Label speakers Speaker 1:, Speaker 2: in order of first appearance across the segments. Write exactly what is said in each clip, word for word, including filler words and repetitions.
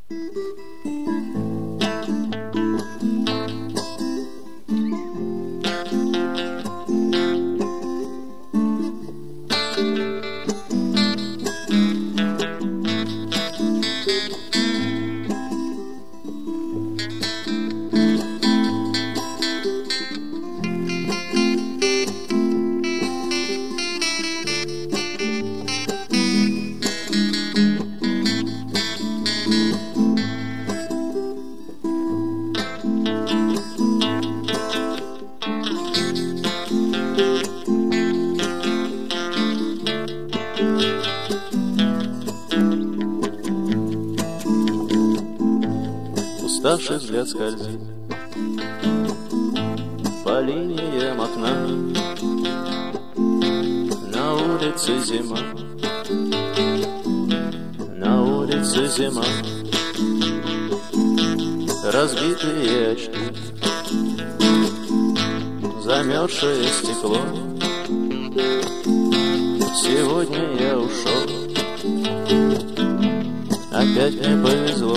Speaker 1: Уставший взгляд скользит по линиям окна. На улице зима, на улице зима. Разбитые очки, замерзшее стекло. Сегодня я ушел, опять мне повезло.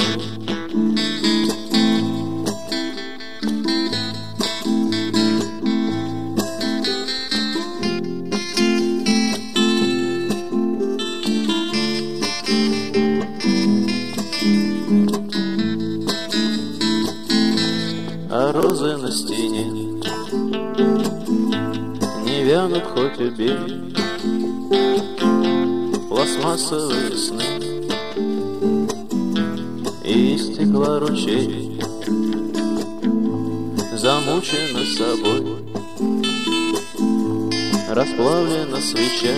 Speaker 1: А розы на стене не вянут, хоть убей. Пластмассовые сны и из стекла ручей. Замучена собой, расплавлена свеча.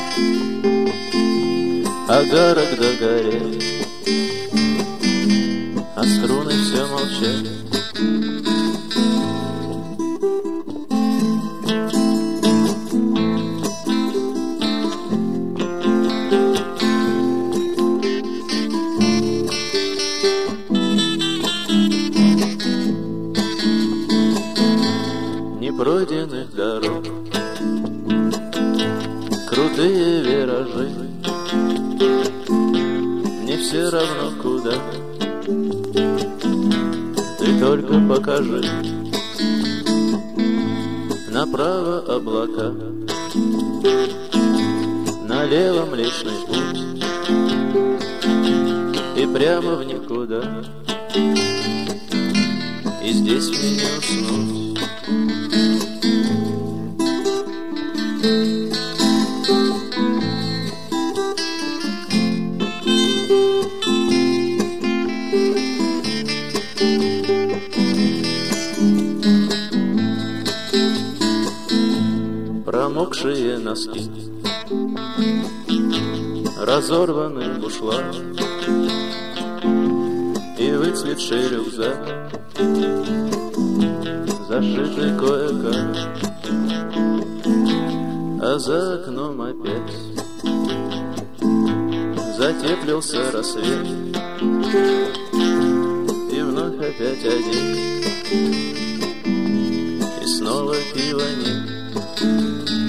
Speaker 1: Огарок догорел, а струны все молчат. Непройденных дорог, крутые виражи. Мне все равно куда, ты только покажи. Направо облака, налево Млечный Путь, и прямо в никуда. И здесь мне не уснуть. Промокшие носки, разорванный бушлат и выцветший рюкзак, зашитый кое-как. А за окном опять затеплился рассвет, и вновь опять один, и снова пива нет.